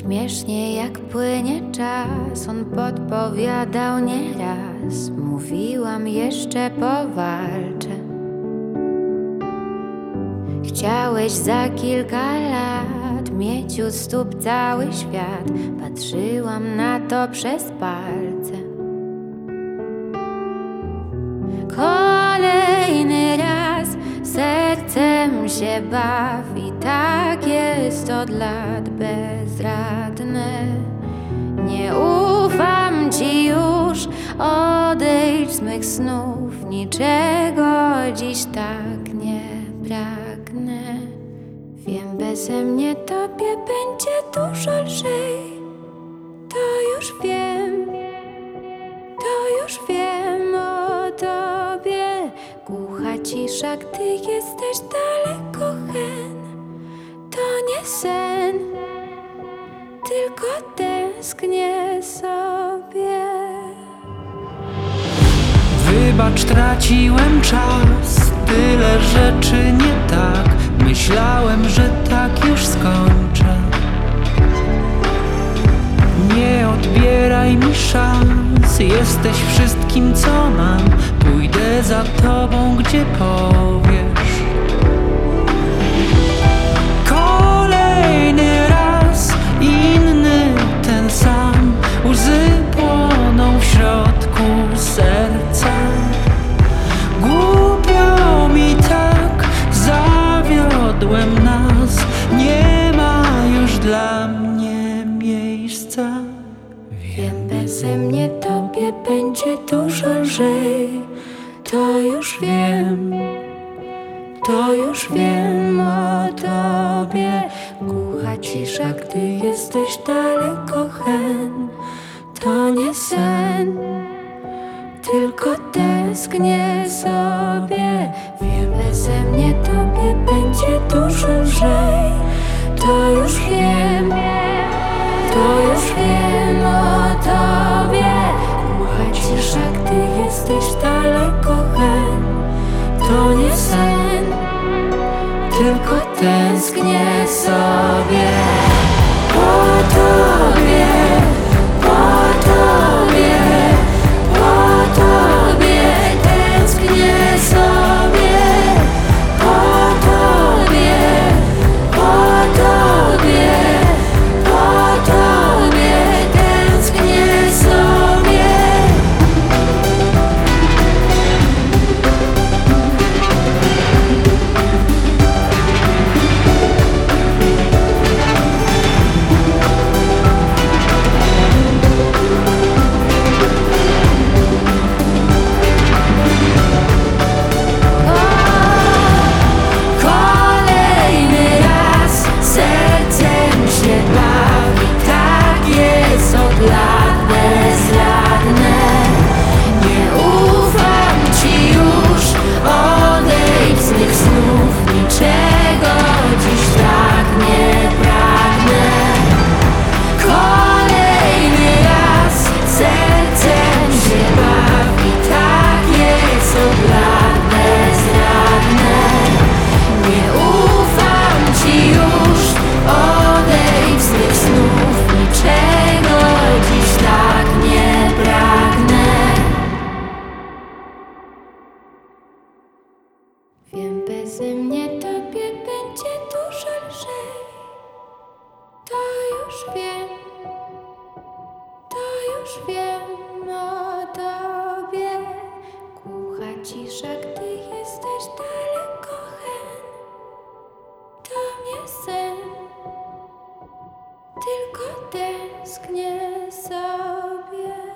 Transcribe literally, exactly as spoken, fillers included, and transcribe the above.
Śmiesznie jak płynie czas, on podpowiadał nieraz. Mówiłam, jeszcze powalczę. Chciałeś za kilka lat mieć u stóp cały świat. Patrzyłam na to przez palce. Kolejny raz sercem się baw i tak jest od lat bezradne. Nie ufam ci już, odejdź z mych snów. Niczego dziś tak nie pragnę. Wiem, beze mnie tobie będzie dużo lżej. To już wiem, to już wiem o tobie. Głucha cisza, gdy jesteś daleko hen. To nie sen, tylko tęsknię sobie. Wybacz, traciłem czas, tyle rzeczy nie tak. Myślałem, że tak już skończę. Nie odbieraj mi szans, jesteś wszystkim, co mam. Pójdę za tobą, gdzie powiesz. Kolejny raz, inny ten sam. Łzy płoną w środku serca. Głupio mi tak, zawiodłem nas. Nie ma już dla mnie miejsca. Wiem, beze mnie tobie będzie dużo lżej. To już wiem, to już wiem o tobie. Głucha cisza, gdy jesteś daleko hen. To nie sen, tylko tęsknię sobie. Wiem, beze mnie tobie będzie dużo lżej. To już wiem, to już wiem o tobie. Głucha cisza, gdy jesteś daleko hen. To nie sen, tylko tęsknię sobie. Po tobie, po tobie, po tobie tęsknię sobie. Po tobie, po tobie, po tobie tęsknię sobie. Wiem, beze mnie tobie będzie dużo lżej. To już wiem, to już wiem o tobie. Głucha cisza, gdy jesteś daleko hen. To nie sen, tylko tęsknię sobie.